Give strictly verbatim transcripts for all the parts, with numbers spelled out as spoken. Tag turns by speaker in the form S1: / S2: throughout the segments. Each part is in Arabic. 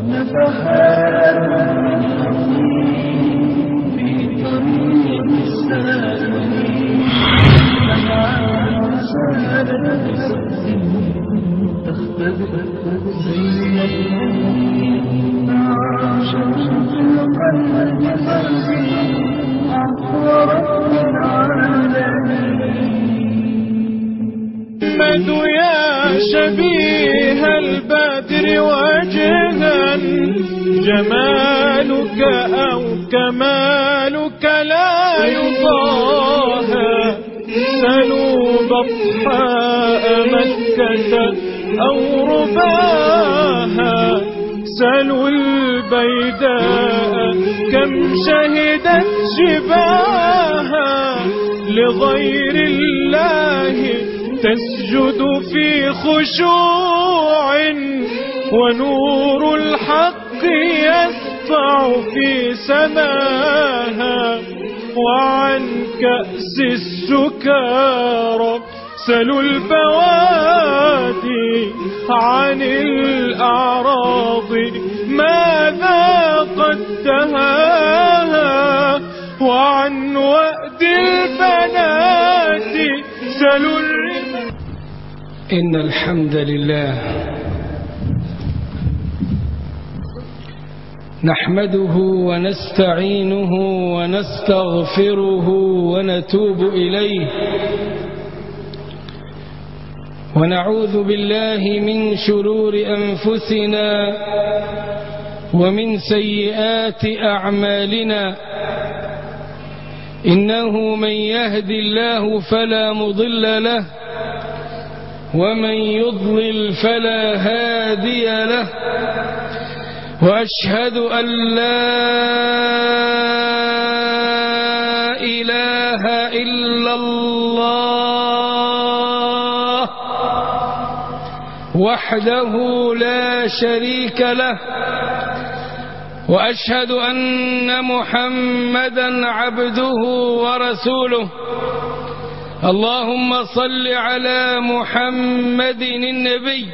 S1: نفحات من حنين في طريق السالمين، لمعات سالت بصدق تختبئ زي الحنين، عاشت القلب قلبي عفو رب العالمين.
S2: محمد يا شبيه البدر وجها، جمالك أو كمالك لا يضاهى، سلوا بطحاء مكة أو رباها، سلوا البيداء كم شهدت شباها، لغير الله تسجد في خشوع، ونور الحق يسطع في سماها، وعن كأس السكارى سلوا البوادي، عن الأعراض ماذا قد تهاها، وعن وأد البنات سلوا الرمال.
S3: إن الحمد لله نحمده ونستعينه ونستغفره ونتوب إليه، ونعوذ بالله من شرور أنفسنا ومن سيئات أعمالنا، إنه من يهد الله فلا مضل له، ومن يضلل فلا هادي له، وأشهد أن لا إله إلا الله وحده لا شريك له، وأشهد أن محمدا عبده ورسوله. اللهم صل على محمد النبي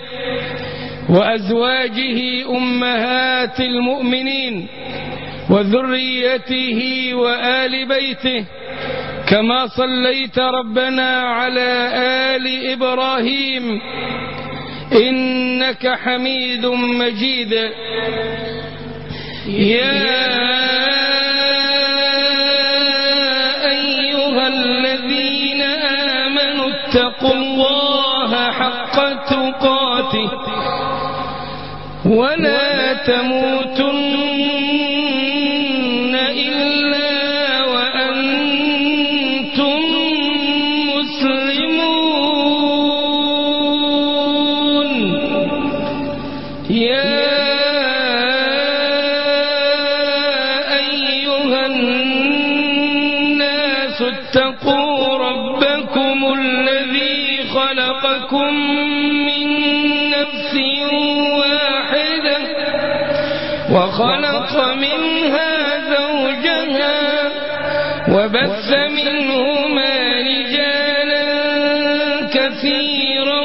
S3: وأزواجه أمهات المؤمنين وذريته وآل بيته، كما صليت ربنا على آل إبراهيم إنك حميد مجيد. يا أيها الذين آمنوا اتقوا الله حق تقاته ولا تموتن إلا وأنتم مسلمون. يا أيها الناس اتقوا ربكم الذي خلقكم من نفس واحدة وخلق منها زوجها وبث منهما رجالا كثيرا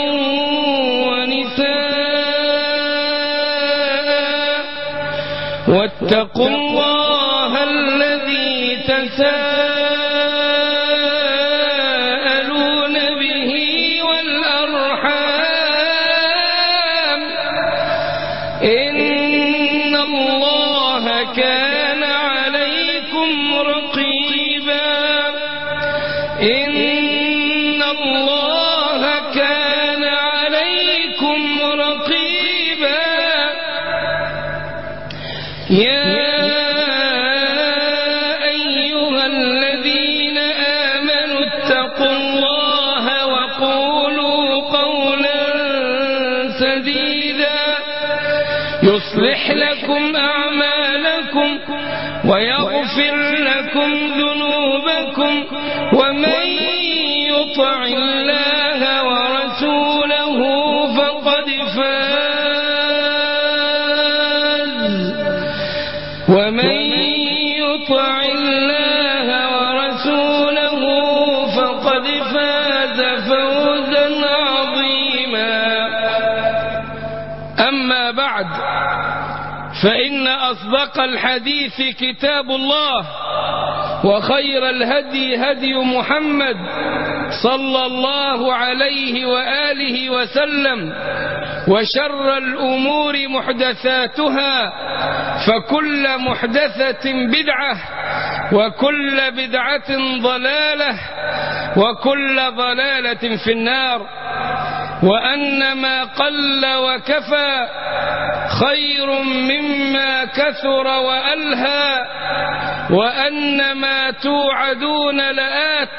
S3: ونساء، واتقوا الله الذي تساءلون به والأرحام، إن الله كان عليكم رقيبا. إن الله كان عليكم رقيبا. يا أيها الذين آمنوا اتقوا الله وقولوا قولا سديدا يصلح لكم أعمالكم ويغفر لكم ذنوبكم، ومن يطع الله ورسوله فقد فاز. ومن يطع الله ورسوله فقد فاز فوزا عظيما. أما بعد، فإن أصدق الحديث كتاب الله، وخير الهدي هدي محمد صلى الله عليه وآله وسلم، وشر الأمور محدثاتها، فكل محدثة بدعة، وكل بدعة ضلالة، وكل ضلالة في النار. وأن ما قل وكفى خير مما كثر وألهى، وأن ما توعدون لآت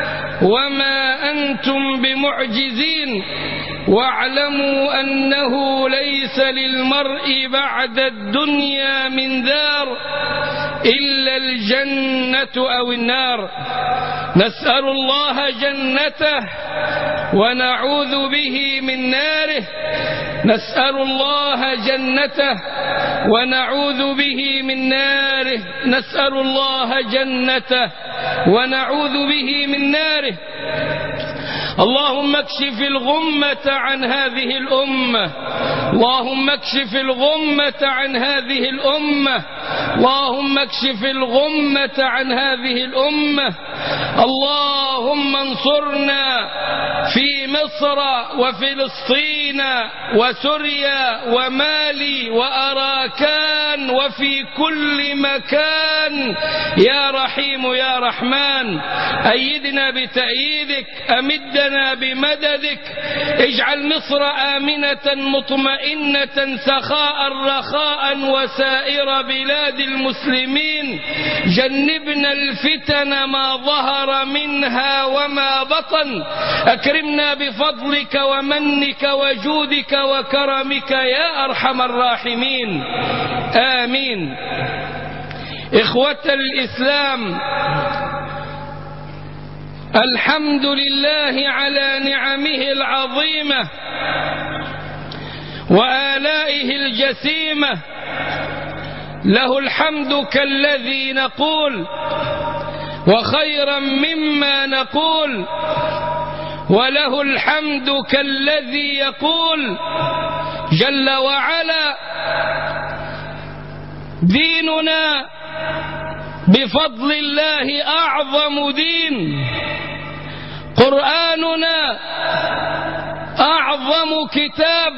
S3: وما أنتم بمعجزين، واعلموا أنه ليس للمرء بعد الدنيا من دار إلا الجنة أو النار. نسأل الله جنته ونعوذ به من ناره، نسأل الله جنته ونعوذ به من ناره، نسأل الله جنته ونعوذ به من ناره. اللهم اكشف الغمة عن هذه الأمة، اللهم اكشف الغمة عن هذه الأمة، اللهم اكشف الغمة عن هذه الأمة. اللهم انصرنا في مصر وفلسطين وسوريا ومالي وأراكان وفي كل مكان يا رحيم يا رحمن. أيدنا بتأييدك، أمدنا بمددك، اجعل مصر آمنة مطمئنة سخاء رخاء وسائر بلاد المسلمين. جنبنا الفتن ما ظهر منها وما بطن، أكرمنا بفضلك ومنك وجودك وكرمك يا أرحم الراحمين، آمين. إخوة الإسلام، الحمد لله على نعمه العظيمة وآلائه الجسيمة، له الحمد كالذي نقول وخيرا مما نقول، وله الحمد كالذي يقول جل وعلا: ديننا بفضل الله أعظم دين، قرآننا أعظم كتاب،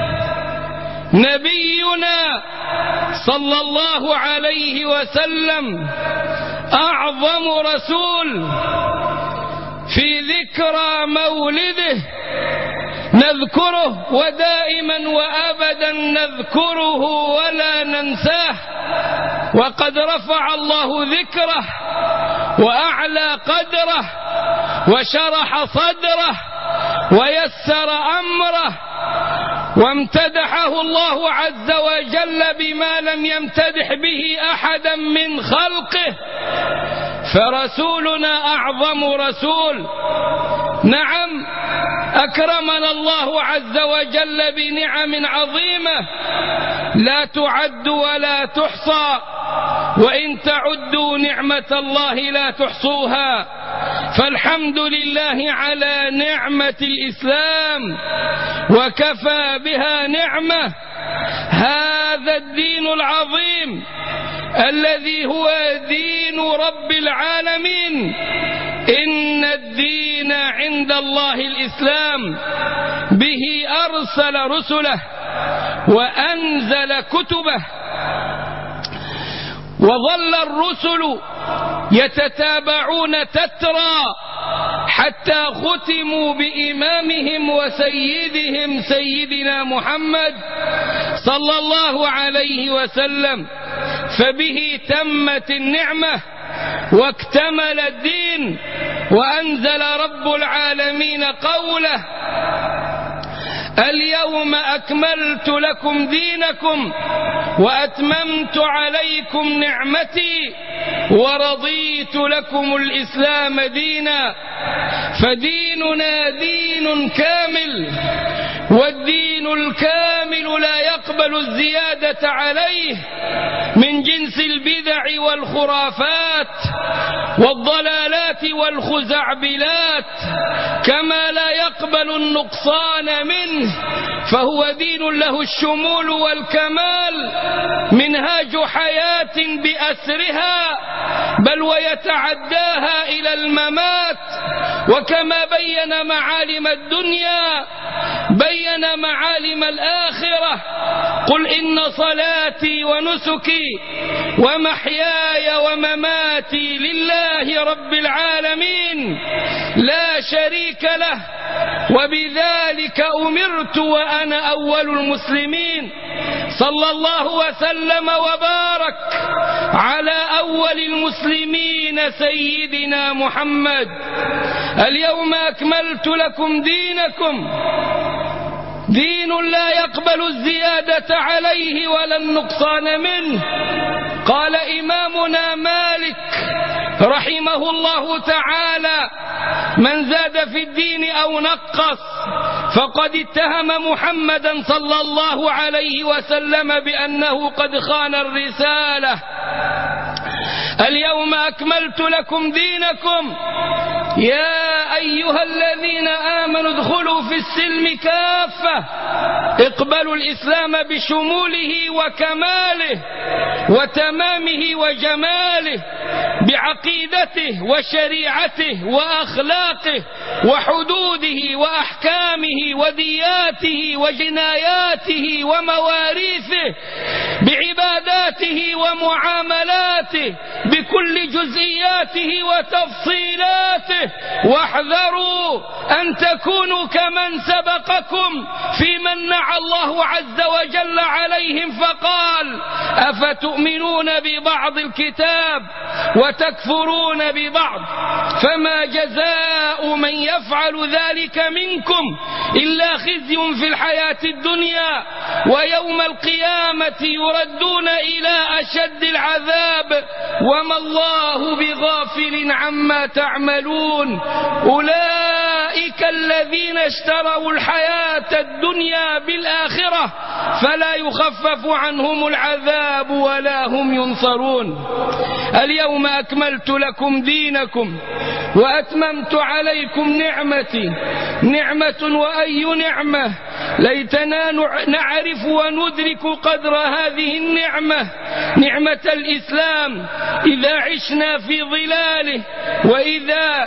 S3: نبينا صلى الله عليه وسلم أعظم رسول. في ذكرى مولده نذكره، ودائما وأبدا نذكره ولا ننساه، وقد رفع الله ذكره وأعلى قدره وشرح صدره ويسر أمره، وامتدحه الله عز وجل بما لم يمتدح به أحدا من خلقه. فرسولنا أعظم رسول. نعم، أكرمنا الله عز وجل بنعم عظيمة لا تعد ولا تحصى، وإن تعدوا نعمة الله لا تحصوها. فالحمد لله على نعمة الإسلام، وكفى بها نعمة. هذا الدين العظيم الذي هو دين رب العالمين، إن الدين عند الله الإسلام، به أرسل رسله وأنزل كتبه، وظل الرسل يتتابعون تترى حتى ختموا بإمامهم وسيدهم سيدنا محمد صلى الله عليه وسلم، فبه تمت النعمة واكتمل الدين. وأنزل رب العالمين قوله: اليوم أكملت لكم دينكم وأتممت عليكم نعمتي ورضيت لكم الإسلام دينا. فديننا دين كامل، والدين الكامل لا يقبل الزيادة عليه من جنس البدع والخرافات والضلالات والخزعبلات، كما لا يقبل النقصان منه، فهو دين له الشمول والكمال. منهاج حياة بأسرها، بل ويتعداها إلى الممات. وكما بين معالم الدنيا بين معالم الآخرة. قل إن صلاتي ونسكي ومحياي ومماتي لله رب العالمين لا شريك له وبذلك أمرت وأنا أول المسلمين. صلى الله وسلم وبارك على أول المسلمين سيدنا محمد. اليوم أكملت لكم دينكم، دين لا يقبل الزيادة عليه ولا النقصان منه. قال إمامنا مالك رحمه الله تعالى: من زاد في الدين أو نقص فقد اتهم محمدا صلى الله عليه وسلم بأنه قد خان الرسالة. اليوم أكملت لكم دينكم يا أيها الذين آمنوا ادخلوا في السلم كافة. اقبلوا الإسلام بشموله وكماله وتمامه وجماله، بعقيدته وشريعته وأخلاقه وحدوده وأحكامه ودياته وجناياته ومواريثه، بعباداته ومعاملاته، بكل جزئياته وتفصيلاته. واحذروا أن تكونوا كمن سبقكم في من نعى الله عز وجل عليهم فقال: أفتؤمنون ببعض الكتاب وتكفرون ببعض، فما جزاء من يفعل ذلك منكم إلا خزي في الحياة الدنيا ويوم القيامة يردون إلى أشد العذاب وما الله بغافل عما تعملون. أولئك الذين اشتروا الحياة الدنيا بالآخرة فلا يخفف عنهم العذاب ولا هم ينصرون. اليوم أكملت لكم دينكم وأتممت عليكم نعمتي. نعمة وأي نعمة، ليتنا نعرف وندرك قدر هذه النعمة، نعمة الإسلام. إذا عشنا في ظلاله وإذا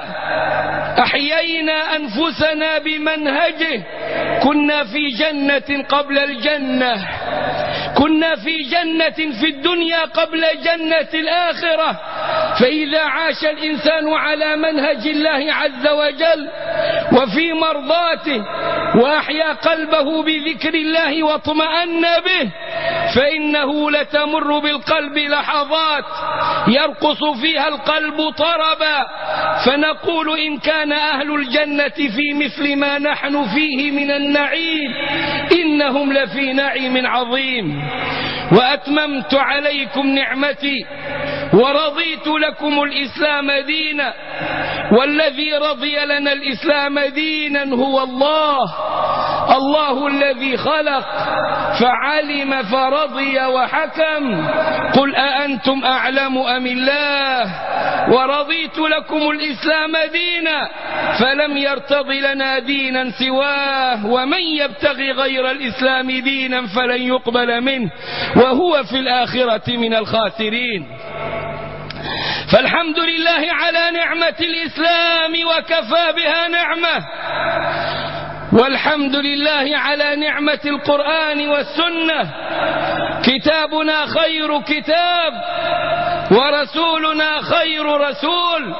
S3: أحيينا أنفسنا بمنهجه كنا في جنة قبل الجنة، كنا في جنة في الدنيا قبل جنة الآخرة. فإذا عاش الإنسان على منهج الله عز وجل وفي مرضاته وأحيا قلبه بذكر الله واطمأن به، فإنه لتمر بالقلب لحظات يرقص فيها القلب طربا، فنقول إن كان أهل الجنة في مثل ما نحن فيه من النعيم إنهم لفي نعيم عظيم. وأتممت عليكم نعمتي ورضيت لكم الإسلام دينا، والذي رضي لنا الإسلام دينا هو الله، الله الذي خلق فعلم فرضي وحكم. قل أأنتم أعلم أم الله؟ ورضيت لكم الإسلام دينا فلم يرتض لنا دينا سواه، ومن يبتغي غير الإسلام دينا فلن يقبل منه وهو في الآخرة من الخاسرين. فالحمد لله على نعمة الإسلام وكفى بها نعمة، والحمد لله على نعمة القرآن والسنة. كتابنا خير كتاب ورسولنا خير رسول.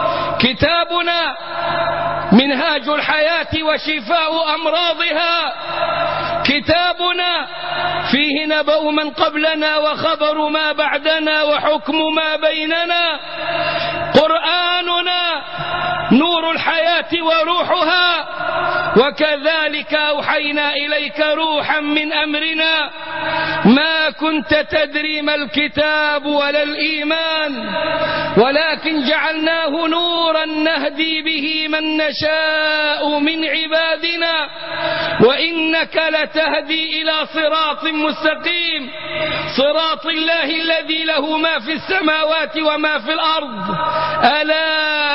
S3: كتابنا منهاج الحياة وشفاء أمراضها. كتابنا فيه نبأ من قبلنا وخبر ما بعدنا وحكم ما بيننا. قرآننا نور الحياة وروحها، وكذلك أوحينا إليك روحا من أمرنا ما كنت تدري ما الكتاب ولا الإيمان ولكن جعلناه نورا نهدي به من نشاء من عبادنا وإنك لتهدي إلى صراط مستقيم، صراط الله الذي له ما في السماوات وما في الأرض. ألا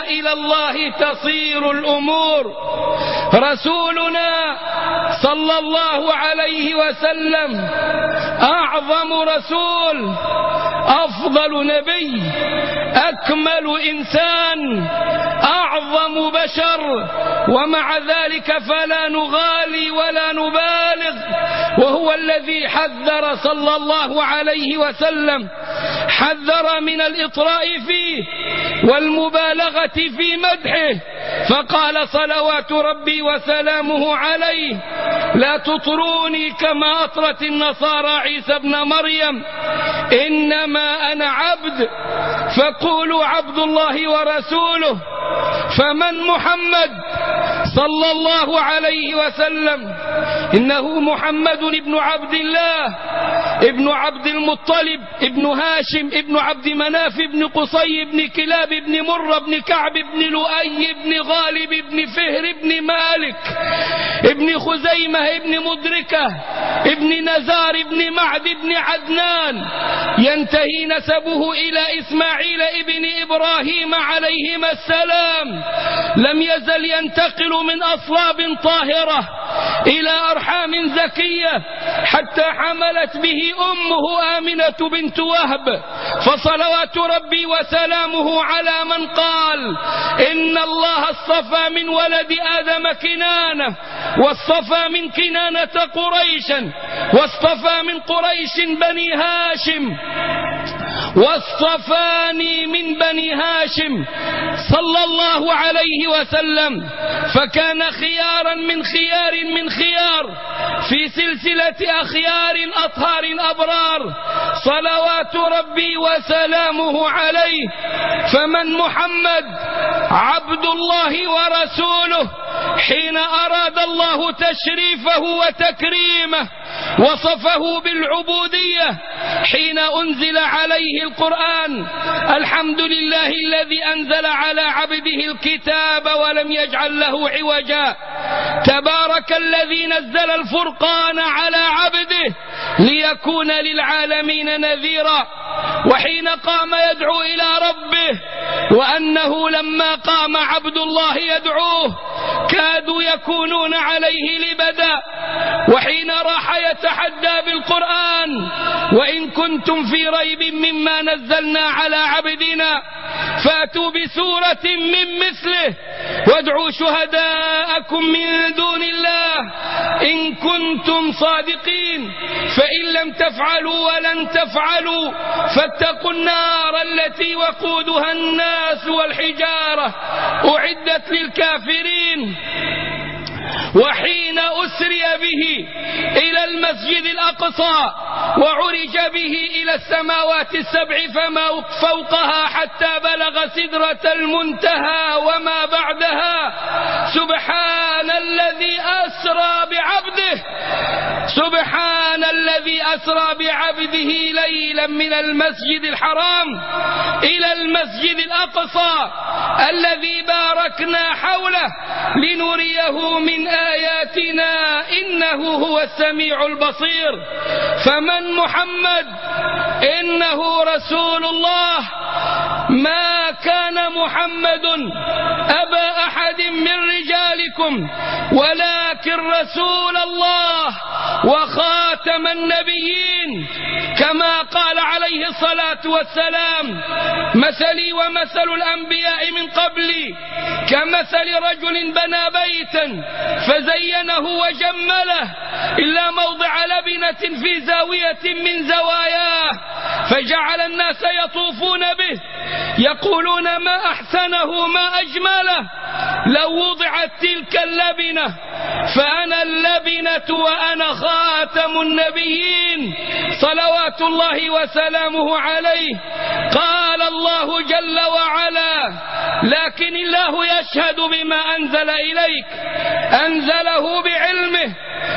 S3: إلى الله تصير الأمور. رسولنا صلى الله عليه وسلم أعظم رسول، أفضل نبي، أكمل إنسان، أعظم بشر، ومع ذلك فلا نغالي ولا نبالغ، وهو الذي حذر صلى الله عليه وسلم، حذر من الإطراء فيه والمبالغة في مدحه، فقال صلوات ربي وسلامه عليه: لا تطروني كما أطرت النصارى عيسى ابن مريم، إنما أنا عبد فقولوا عبد الله ورسوله. فمن محمد صلى الله عليه وسلم؟ إنه محمد ابن عبد الله ابن عبد المطلب ابن هاشم ابن عبد مناف ابن قصي ابن كلاب ابن مر ابن كعب ابن لؤي ابن غالب ابن فهر ابن مالك ابن خزيمة ابن مدركة ابن نزار ابن معد ابن عدنان، ينتهي نسبه إلى إسماعيل ابن إبراهيم عليهما السلام. لم يزل ينتقل من أصلاب طاهرة إلى أرحام زكية حتى حملت به أمه آمنة بنت وهب. فصلوات ربي وسلامه على من قال: إن الله اصطفى من ولد آدم كنانة، واصطفى من كنانة قريشا، واصطفى من قريش بني هاشم، واصطفاني من بني هاشم صلى الله عليه وسلم، فكان خيارا من خيار من خيار في سلسلة أخيار أطهار أبرار صلوات ربي وسلامه عليه. فمن محمد؟ عبد الله ورسوله. حين أراد الله تشريفه وتكريمه وصفه بالعبودية حين أنزل عليه القرآن: الحمد لله الذي أنزل على عبده الكتاب ولم يجعل له عوجا، تبارك الذي نزل الفرقان على عبده ليكون للعالمين نذيرا. وحين قام يدعو إلى ربه، وأنه لما قام عبد الله يدعوه كادوا يكونون عليه لبدا. وحين راح يتحدى بالقرآن: وإن كنتم في ريب مما نزلنا على عبدنا فأتوا بسورة من مثله وادعوا شهداءكم من دون الله إن كنتم صادقين، فإن لم تفعلوا ولن تفعلوا فاتقوا النار التي وقودها الناس والحجارة أعدت للكافرين. وحين أسري به إلى المسجد الأقصى وعرج به إلى السماوات السبع فما فوقها حتى بلغ سدرة المنتهى وما بعدها، سبحان الذي أسرى بعبده سبحان الذي أسرى بعبده ليلا من المسجد الحرام إلى المسجد الأقصى الذي باركنا حوله لنريه من آياتنا إنه هو السميع البصير. فمن محمد؟ إنه رسول الله. ما كان محمد أبا أحد من رجالكم ولكن رسول الله وخاتم النبيين، كما قال عليه الصلاة والسلام: مثلي ومثل الأنبياء من قبلي كمثل رجل بنى بيتا فزينه وجمله إلا موضع لبنة في زاوية من زواياه، فجعل الناس يطوفون به يقولون ما أحسنه ما أجمله، لو وضعت تلك اللبنة فأنا اللبنة وأنا خاتم النبيين صلوات الله وسلامه عليه. قال الله جل وعلا: لكن الله يشهد بما أنزل إليك، أنزله بعلمه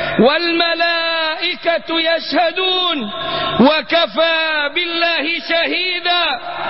S3: والملائكة يشهدون وكفى بالله شهيدا.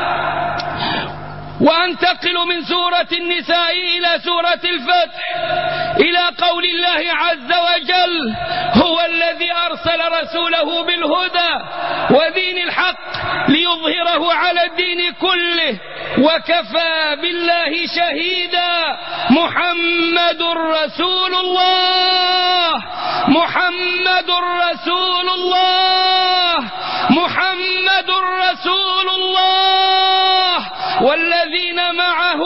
S3: وأنتقل من سورة النساء إلى سورة الفتح إلى قول الله عز وجل: هو الذي أرسل رسوله بالهدى ودين الحق ليظهره الله على الدين كله وكفى بالله شهيدا. محمد رسول الله، محمد رسول الله، محمد رسول الله. والذين معه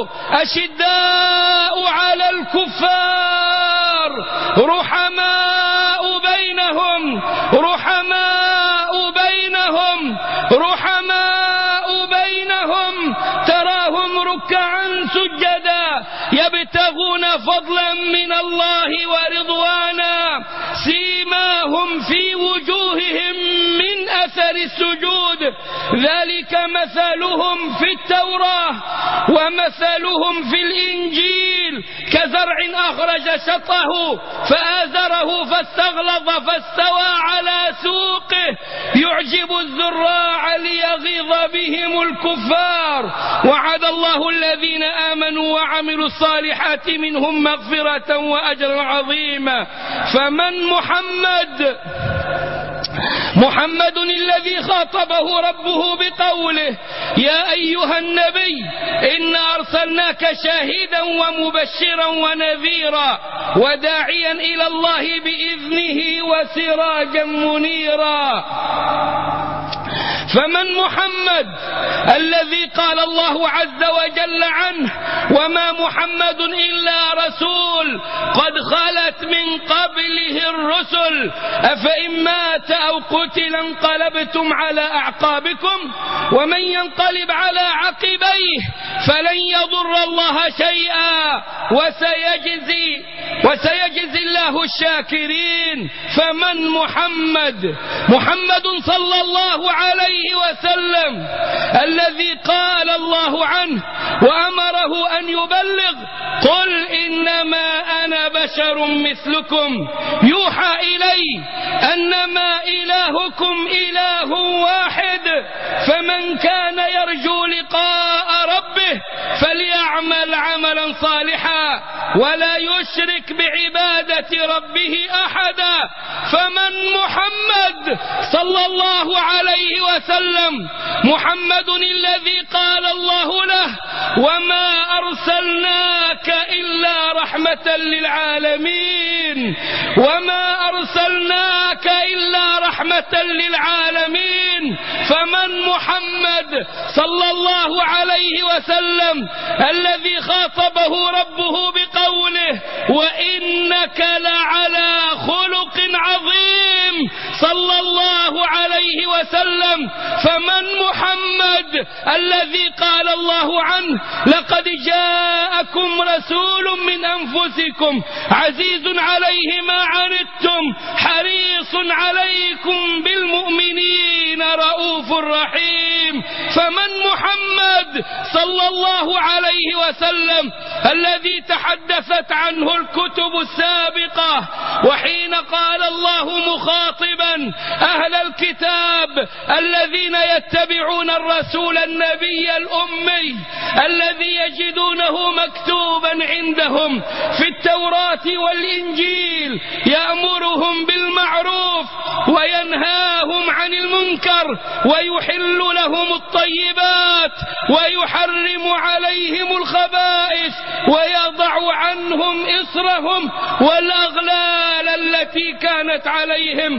S3: أشداء على الكفار رحماء بينهم، رحماء بينهم، رحماء بينهم، تراهم ركعا سجدا يبتغون فضلا من الله ورضوانا، سيماهم في وجوههم من أثر السجود، ذلك مثلهم في التوراة ومثلهم في الإنجيل كزرع أخرج شطه فآزره فاستغلظ فاستوى على سوقه يعجب الزراع ليغيظ بهم الكفار. وعد الله الذين آمنوا وعملوا الصالحات منهم مغفرة وأجرا عظيما. فمن محمد؟ محمد الذي خاطبه ربه بقوله: يا أيها النبي إنا أرسلناك شاهدا ومبشرا ونذيرا وداعيا إلى الله بإذنه وسراجا منيرا. فمن محمد الذي قال الله عز وجل عنه: وما محمد إلا رسول قد خلت من قبله الرسل أفإن مات أو قتل انقلبتم على أعقابكم ومن ينقلب على عقبيه فلن يضر الله شيئا وسيجزي وسيجزي الله الشاكرين. فمن محمد؟ محمد صلى الله عليه وسلم الذي قال الله عنه وأمره أن يبلغ: قل إنما أنا بشر مثلكم يوحى إلي أنما إلهكم إله واحد فمن كان يرجو لقاء ربه فليعمل عملا صالحا ولا يشرك بعبادة ربه أحدا. فمن محمد صلى الله عليه وسلم؟ محمد الذي قال الله له: وما أرسلناك إلا رحمة للعالمين، وما أرسلناك إلا رحمة للعالمين. فمن محمد صلى الله عليه وسلم الذي خاطبه ربه بقوله: وإنك لعلى خلق عظيم صلى الله عليه وسلم. فمن محمد الذي قال الله عنه: لقد جاءكم رسول من أنفسكم عزيز عليه ما عنتم حريص عليكم بالمؤمنين رؤوف رحيم. فمن محمد صلى الله عليه وسلم الذي تحدثت عنه الكتب السابقة وحين قال الله مخاطبا أهل الكتاب الذين يتبعون الرسول النبي الأمي الذي يجدونه مكتوبا عندهم في التوراة والإنجيل يأمرهم بالمعروف وينهاهم عن المنكر ويحل لهم الطيبات ويحرم عليهم الخبائث ويضع عنهم إصرهم والأغلال التي كانت عليهم.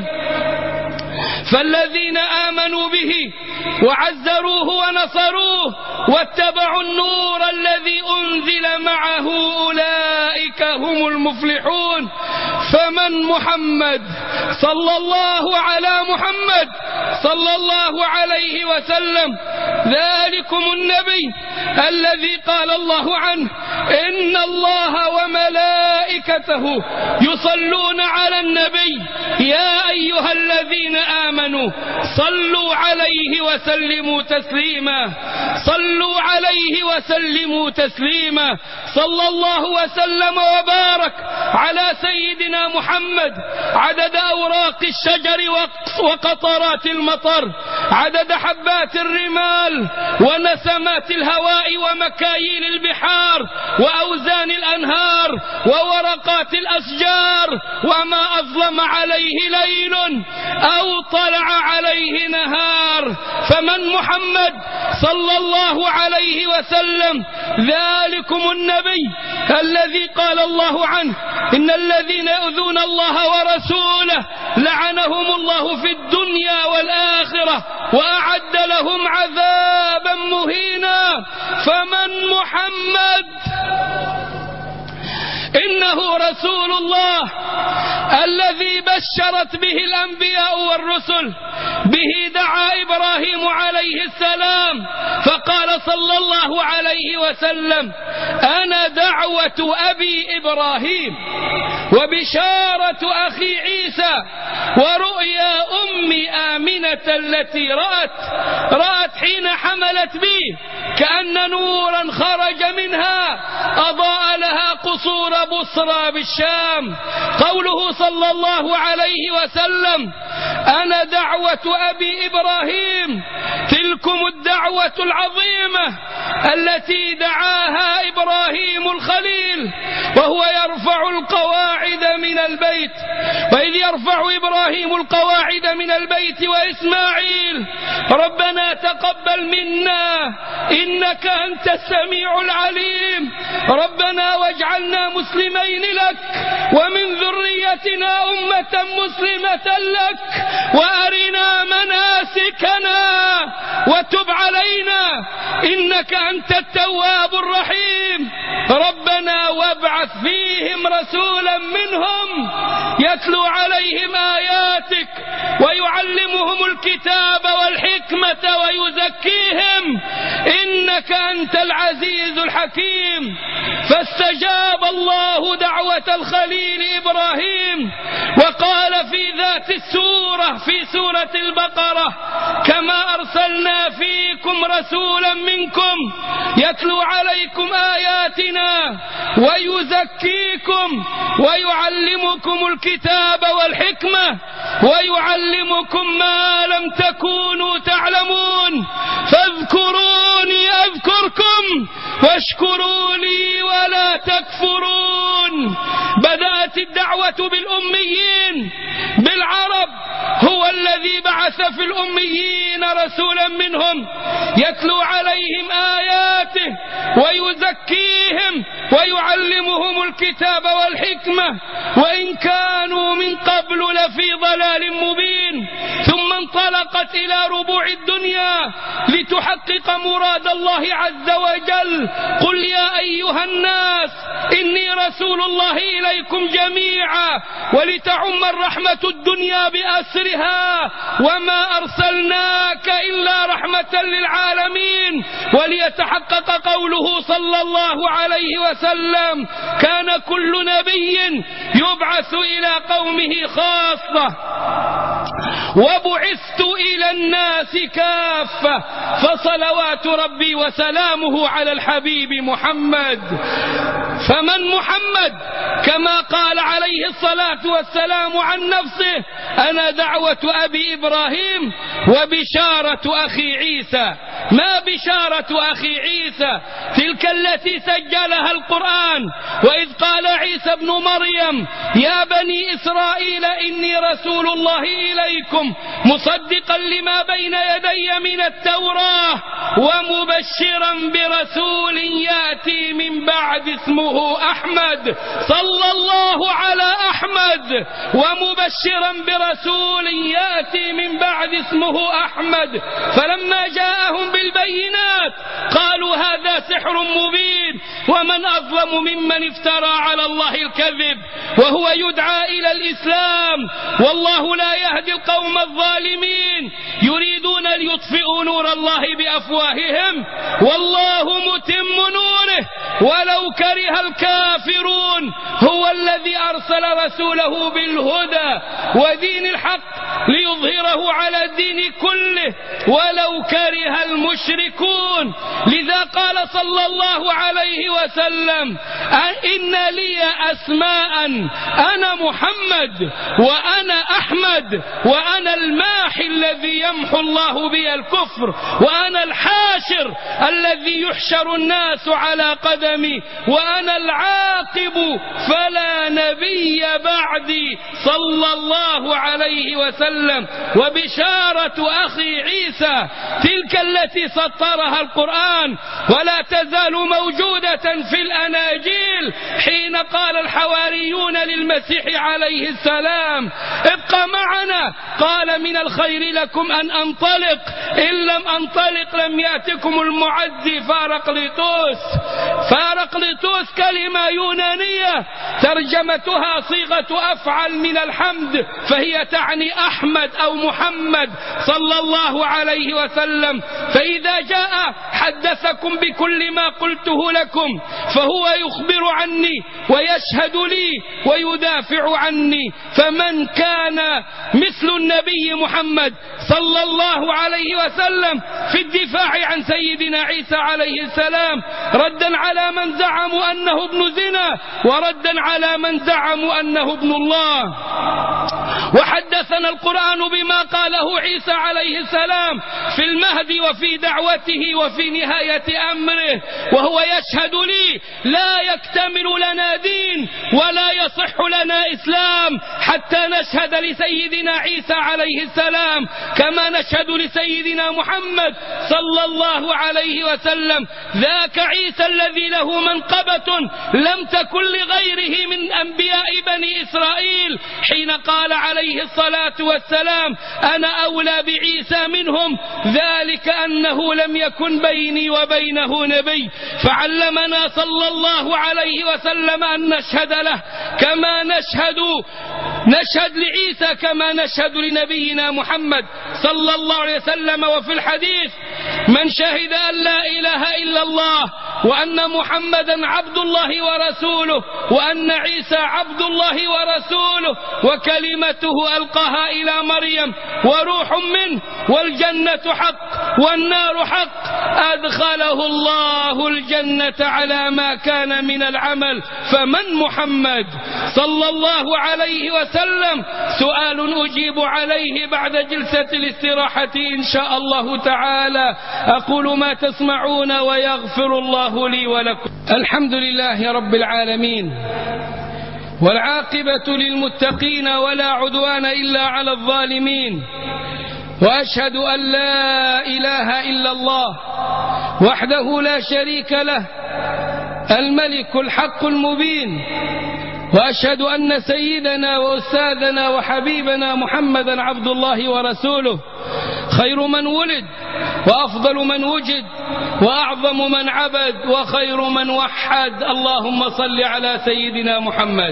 S3: فالذين آمنوا به وعزروه ونصروه واتبعوا النور الذي أنزل معه أولئك هم المفلحون. فمن محمد صلى الله على محمد صلى الله عليه وسلم ذلكم النبي الذي قال الله عنه: إن الله وملائكته يصلون على النبي يا أيها الذين آمنوا صلوا عليه وسلموا تسليما، صلوا عليه وسلموا تسليما. صلى الله وسلم وبارك على سيدنا محمد عدد أوراق الشجر وقطرات المطر، عدد حبات الرمال ونسمات الهواء ومكاييل البحار وأوزان الأنهار وورقات الأشجار، وما أظلم عليه ليل أو طلع عليه نهار النار. فمن محمد صلى الله عليه وسلم؟ ذلكم النبي الذي قال الله عنه: إن الذين يؤذون الله ورسوله لعنهم الله في الدنيا والآخرة وأعد لهم عذابا مهينا. فمن محمد؟ إنه رسول الله الذي بشرت به الأنبياء والرسل، به دعا إبراهيم عليه السلام فقال صلى الله عليه وسلم: أنا دعوة أبي إبراهيم وبشارة أخي عيسى ورؤيا أمي آمنة التي رأت رأت حين حملت بي كأن نورا خرج منها أضاء لها قصور بصرى بالشام. قوله صلى الله عليه وسلم: أنا دعوة أبي إبراهيم، تلكم الدعوة العظيمة التي دعاها إبراهيم الخليل وهو يرفع القواعد من البيت. وإذ يرفع إبراهيم القواعد من البيت وإسماعيل: ربنا تقبل منا إنك أنت السميع العليم، ربنا واجعلنا مسلمين لك ومن ذريتنا أمة مسلمة لك وأرنا مناسكنا وتب علينا إنك أنت التواب الرحيم. ربنا وابعث فيهم رسولا منهم يتلو عليهم آياتك ويعلمهم الكتاب والحكمة ويزكيهم إنك أنت العزيز الحكيم. فاستجاب الله دعوة الخليل إبراهيم وقال في ذات السورة في سورة البقرة: كما أرسلنا فيكم رسولا منكم يتلو عليكم آياتنا ويزكيكم ويعلمكم الكتاب والحكمة ويعلمكم ما لم تكونوا تعلمون فاذكروني أذكركم واشكروا لي ولا تكفرون. بدأت الدعوة بالأميين بالعرب، هو الذي بعث في الأميين رسولا منهم يتلو عليهم آياته ويزكيهم ويعلمهم الكتاب والحكمة وإن كانوا من قبل لفي ضلال مبين. ثم انطلقت إلى ربوع الدنيا لتحقق مراد الله عز وجل: قل يا أيها الناس إني رسول الله إليكم جميعا ولتعم الرحمة الدنيا بأسرها وما أرسلناك إلا رحمة للعالمين. وليتحقق قوله صلى الله عليه وسلم: كان كل نبي يبعث إلى قومه خاصة وبعثت إلى الناس كافة. فصلوات ربي وسلامه على الحبيب محمد. فمن محمد؟ كما قال عليه الصلاة والسلام عن نفسه: أنا دعوة أبي إبراهيم وبشارة أخي عيسى. ما بشارة أخي عيسى؟ تلك التي سجلها القرآن: وإذ قال عيسى ابن مريم يا بني إسرائيل إني رسول الله إليكم مصدقا لما بين يدي من التوراة ومبشرا برسول يأتي من بعد اسمه أحمد. صلى الله على أحمد. ومبشرا برسول يأتي من بعد اسمه أحمد. فلما جاءهم بالبينات قالوا هذا سحر مبين ومن أظلم ممن افترى على الله الكذب وهو يدعى إلى الإسلام والله لا يهدي القوم الظالمين. يريدون ليطفئوا نور الله بأفواههم والله متم نوره ولو كره الكافرون. هو الذي أرسل رسوله بالهدى ودين الحق ليظهره على الدين كله ولو كره المشركون. لذا قال صلى الله عليه وسلم: إن لي أسماء أنا محمد وأنا أحمد وأنا الماحي الذي يمحو الله بي الكفر وأنا الحاشر الذي يحشر الناس على قدمي وأنا العاقب فلا نبي بعدي. صلى الله عليه وسلم وسلم. وبشارة أخي عيسى تلك التي سطرها القرآن ولا تزال موجودة في الأناجيل، حين قال الحواريون للمسيح عليه السلام: ابقى معنا. قال: من الخير لكم أن أنطلق، إن لم أنطلق لم يأتكم المعزي فارقليطوس. فارقليطوس كلمة يونانية ترجمتها صيغة أفعل من الحمد، فهي تعني أحمد أو محمد صلى الله عليه وسلم. فإذا جاء حدثكم بكل ما قلته لكم، فهو يخبر عني ويشهد لي ويدافع عني. فمن كان مثل النبي محمد صلى الله عليه وسلم في الدفاع عن سيدنا عيسى عليه السلام، ردا على من زعموا أنه ابن زنا، وردا على من زعموا أنه ابن الله. وحدثنا القرآن بما قاله عيسى عليه السلام في المهد وفي دعوته وفي نهاية أمره، وهو يشهد لي: لا يكتمل لنا دين ولا يصح لنا إسلام حتى نشهد لسيدنا عيسى عليه السلام كما نشهد لسيدنا محمد صلى الله عليه وسلم. ذاك عيسى الذي له منقبة لم تكن لغيره من أنبياء بني إسرائيل، حين قال عليه الصلاة والسلام: أنا أولى بعيسى منهم، ذلك أنه لم يكن بيني وبينه نبي. فعلمنا صلى الله عليه وسلم أن نشهد له كما نشهد نشهد لعيسى كما نشهد لنبينا محمد صلى الله عليه وسلم. وفي الحديث: من شهد أن لا إله إلا الله وأن محمدا عبد الله ورسوله وأن عيسى عبد الله ورسوله وكلمته ألقاها إلى مريم وروح منه والجنة حق والنار حق، أدخله الله الجنة على ما كان من العمل. فمن محمد صلى الله عليه وسلم؟ سؤال أجيب عليه بعد جلسة الاستراحة إن شاء الله تعالى. أقول ما تسمعون ويغفر الله لي ولكم. الحمد لله رب العالمين، والعاقبة للمتقين ولا عدوان إلا على الظالمين. وأشهد أن لا إله إلا الله وحده لا شريك له، الملك الحق المبين. وأشهد أن سيدنا وأستاذنا وحبيبنا محمدا عبد الله ورسوله، خير من ولد وأفضل من وجد وأعظم من عبد وخير من وحد. اللهم صل على سيدنا محمد.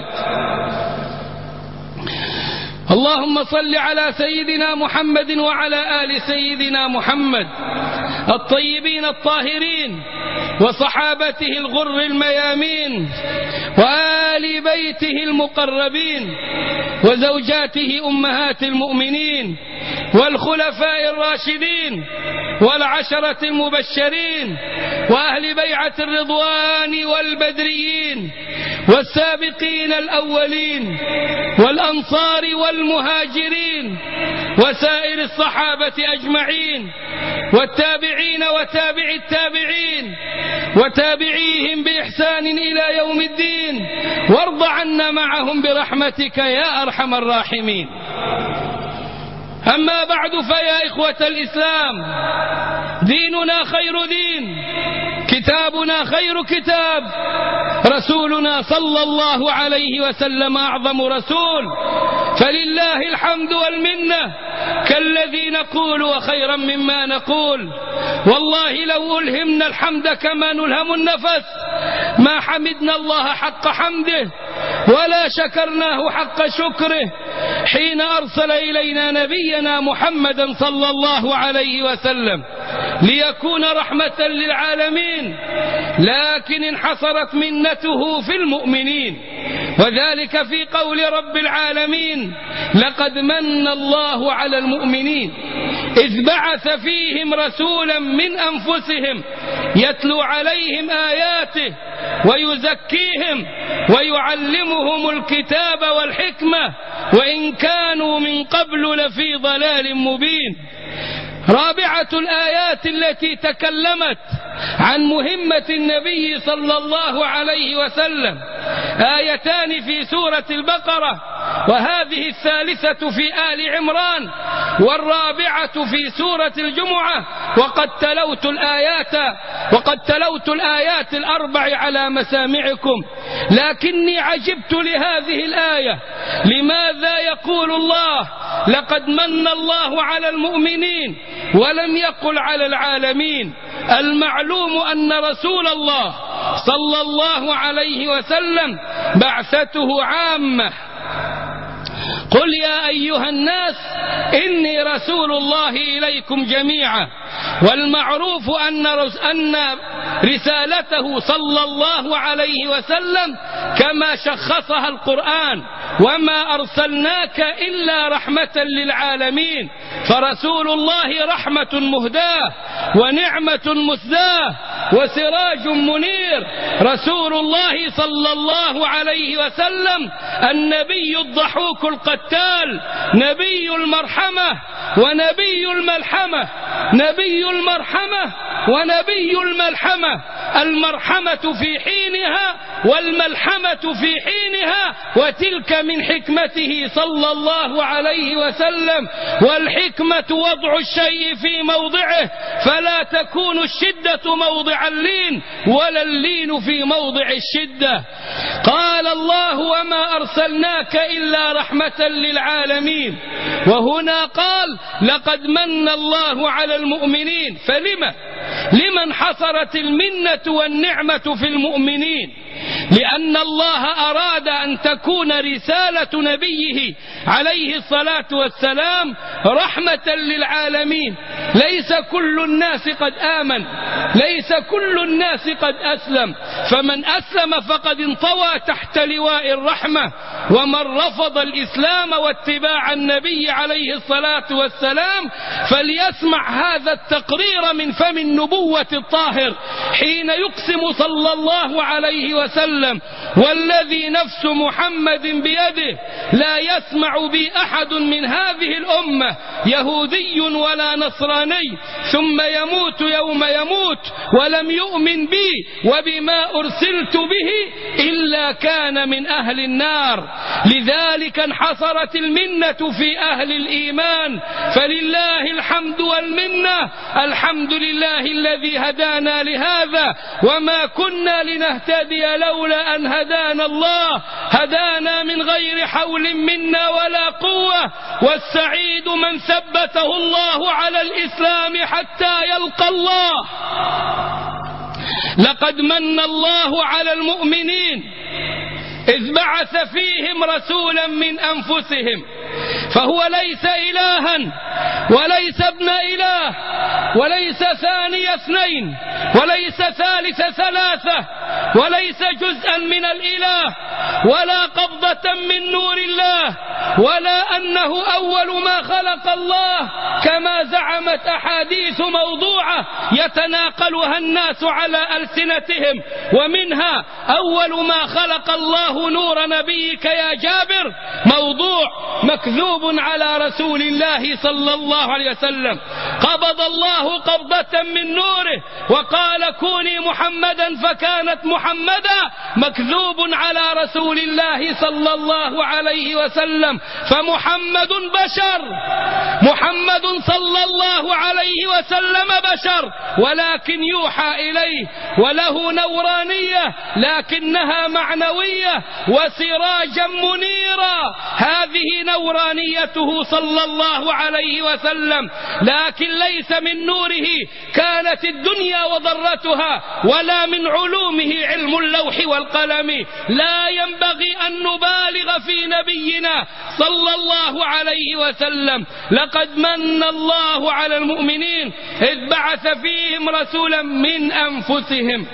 S3: اللهم صل على سيدنا محمد وعلى آل سيدنا محمد الطيبين الطاهرين، وصحابته الغر الميامين، وآل بيته المقربين، وزوجاته أمهات المؤمنين، والخلفاء الراشدين، والعشرة المبشرين، وأهل بيعة الرضوان والبدريين، والسابقين الأولين، والأنصار والمهاجرين، وسائر الصحابة أجمعين، والتابعين وتابع التابعين، وتابعيهم بإحسان إلى يوم الدين، وارض عنا معهم برحمتك يا أرحم الراحمين. أما بعد، فيا إخوة الإسلام، ديننا خير دين، كتابنا خير كتاب، رسولنا صلى الله عليه وسلم أعظم رسول، فلله الحمد والمنة كالذي نقول وخيرا مما نقول. والله لو ألهمنا الحمد كما نلهم النفس ما حمدنا الله حق حمده ولا شكرناه حق شكره حين أرسل إلينا نبينا محمدا صلى الله عليه وسلم ليكون رحمة للعالمين، لكن انحصرت منته في المؤمنين، وذلك في قول رب العالمين: لقد من الله على المؤمنين إذ بعث فيهم رسولا من أنفسهم يتلو عليهم آياته ويزكيهم ويعلمهم الكتاب والحكمة وإن كانوا من قبل لفي ضلال مبين. رابعة الآيات التي تكلمت عن مهمة النبي صلى الله عليه وسلم آيتان في سورة البقرة وهذه الثالثة في آل عمران والرابعة في سورة الجمعة. وقد تلوت الآيات وقد تلوت الآيات الأربع على مسامعكم، لكني عجبت لهذه الآية. لماذا يقول الله لقد من الله على المؤمنين ولم يقل على العالمين؟ المعلوم أن رسول الله صلى الله عليه وسلم بعثته عامة. قل يا أيها الناس إني رسول الله إليكم جميعا. والمعروف أن أن رسالته صلى الله عليه وسلم كما شخصها القرآن: وما أرسلناك إلا رحمة للعالمين. فرسول الله رحمة مهداة ونعمة مسداة وسراج منير. رسول الله صلى الله عليه وسلم النبي الضحوك القتال، نبي المرحمة ونبي الملحمة، نبي المرحمة ونبي الملحمة. المرحمة في حينها والملحمة في حينها، وتلك من حكمته صلى الله عليه وسلم. والحكمة وضع الشيء في موضعه، فلا تكون الشدة موضع اللين ولا اللين في موضع الشدة. قال الله: وما أرسلناك إلا رحمة للعالمين. وهنا قال: لقد من الله على المؤمنين. فلما لمن انحصرت المنة والنعمة في المؤمنين؟ لأن الله أراد أن تكون رسالة نبيه عليه الصلاة والسلام رحمة للعالمين. ليس كل الناس قد آمن، ليس كل الناس قد أسلم، فمن أسلم فقد انطوى تحت لواء الرحمة. ومن رفض الإسلام واتباع النبي عليه الصلاة والسلام فليسمع هذا التقرير من فم النبوة الطاهر حين يقسم صلى الله عليه وسلم: والذي نفس محمد بيده لا يسمع بي أحد من هذه الأمة يهودي ولا نصراني ثم يموت يوم يموت ولم يؤمن بي وبما أرسلت به إلا كان من أهل النار. لذلك انحصرت المنة في أهل الإيمان. فلله الحمد والمنة. الحمد لله الذي هدانا لهذا وما كنا لنهتدي لولا أن هدانا الله. هدانا من غير حول منا ولا قوة. والسعيد من ثبته الله على الإسلام حتى يلقى الله. لقد من الله على المؤمنين إذ بعث فيهم رسولا من أنفسهم. فهو ليس إلها وليس ابن إله وليس ثاني اثنين وليس ثالث ثلاثة وليس جزءا من الإله ولا قبضة من نور الله ولا أنه أول ما خلق الله كما زعمت أحاديث موضوعة يتناقلها الناس على ألسنتهم. ومنها: أول ما خلق الله نور نبيك يا جابر. موضوع مكذوب على رسول الله صلى الله عليه وسلم. قبض الله قبضة من نوره وقال: كوني محمدا فكانت محمدا. مكذوب على رسول الله صلى الله عليه وسلم. فمحمد بشر، محمد صلى الله عليه وسلم بشر، ولكن يوحى إليه وله نورانية لكنها معنوية وسراجا منيرا. هذه نورانيته صلى الله عليه وسلم، لكن ليس من نوره كانت الدنيا وضرتها ولا من علومه علم اللوح والقلم. لا ينبغي أن نبالغ في نبينا صلى الله عليه وسلم. لقد من الله على المؤمنين إذ بعث فيهم رسولا من أنفسهم.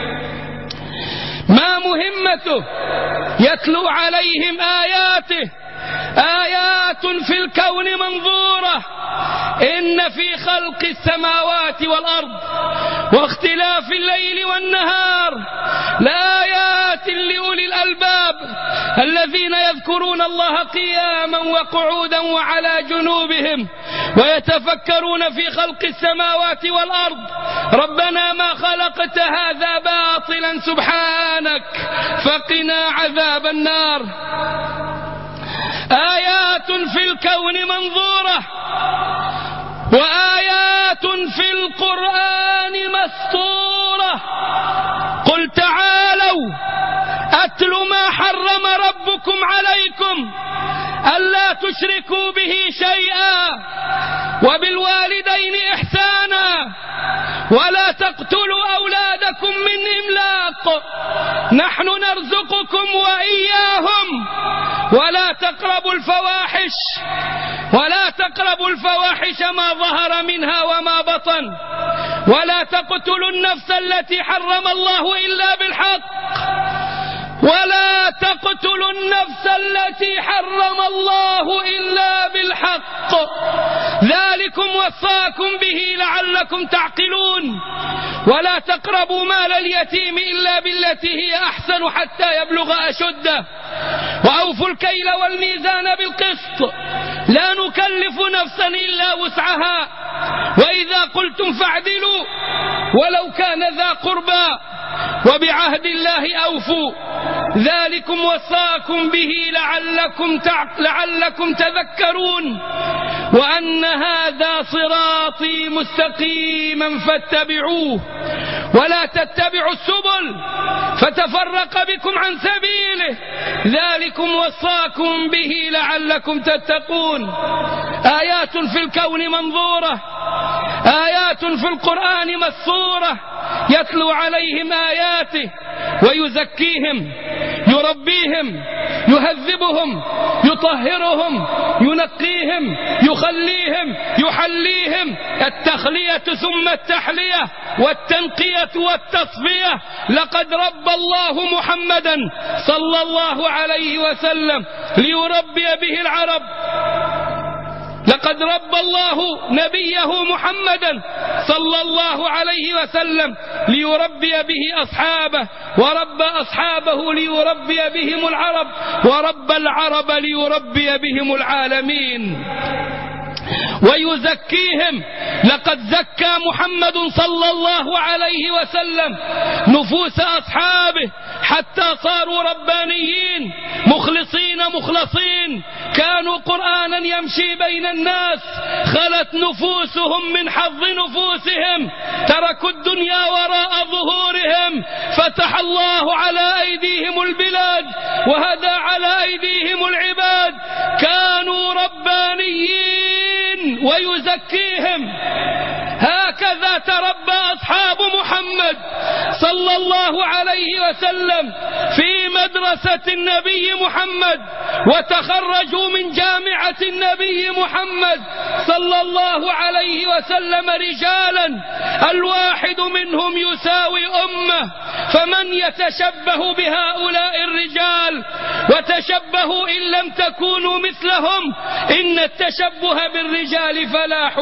S3: ما مهمته؟ يتلو عليهم آياته. آيات في الكون منظورة. إن في خلق السماوات والأرض واختلاف الليل والنهار لآيات لأولي الألباب الذين يذكرون الله قياما وقعودا وعلى جنوبهم ويتفكرون في خلق السماوات والأرض. ربنا ما خلقت هذا باطلا سبحانك فقنا عذاب النار. آيات في الكون منظورة وآيات في القرآن مسطورة. قل تعالوا أتل ما حرم ربكم عليكم ألا تشركوا به شيئا وبالوالدين إحسانا ولا تقتلوا أولادكم من إملاق نحن نرزقكم وإياهم ولا تقربوا الفواحش ولا تقربوا الفواحش ما ظهر منها وما بطن ولا تقتلوا النفس التي حرم الله إلا بالحق ولا تقتلوا النفس التي حرم الله إلا بالحق ذلكم وصاكم به لعلكم تعقلون. ولا تقربوا مال اليتيم إلا بالتي هي أحسن حتى يبلغ أشده وأوفوا الكيل والميزان بالقسط لا نكلف نفسا إلا وسعها وإذا قلتم فاعدلوا ولو كان ذا قربى وبعهد الله أوفوا ذلكم وصاكم به لعلكم, لعلكم تذكرون. وأن هذا صراطي مستقيما فاتبعوه ولا تتبعوا السبل فتفرق بكم عن سبيله ذلكم وصاكم به لعلكم تتقون. آيات في الكون منظورة آيات في القرآن مسطورة يتلو عليهم آياته ويزكيهم يربيهم يهذبهم يطهرهم ينقيهم يخليهم يحليهم التخلية ثم التحلية والتنقية والتصفية. لقد ربى الله محمدا صلى الله عليه وسلم ليربي به العرب لقد ربى الله نبيه محمدا صلى الله عليه وسلم ليربي به أصحابه وربى أصحابه ليربي بهم العرب وربى العرب ليربي بهم العالمين ويزكيهم. لقد زكى محمد صلى الله عليه وسلم نفوس أصحابه حتى صاروا ربانيين مخلصين مخلصين كانوا قرآنا يمشي بين الناس خلت نفوسهم من حظ نفوسهم تركوا الدنيا وراء ظهورهم فتح الله على أيديهم البلاد وهدى على أيديهم العباد كانوا ربانيين ويزكيهم. هكذا تربى أصحاب محمد صلى الله عليه وسلم في مدرسة النبي محمد وتخرجوا من جامعة النبي محمد صلى الله عليه وسلم رجالا الواحد منهم يساوي أمة. فمن يتشبه بهؤلاء الرجال وتشبهوا إن لم تكونوا مثلهم إن التشبه بالرجال فلاح.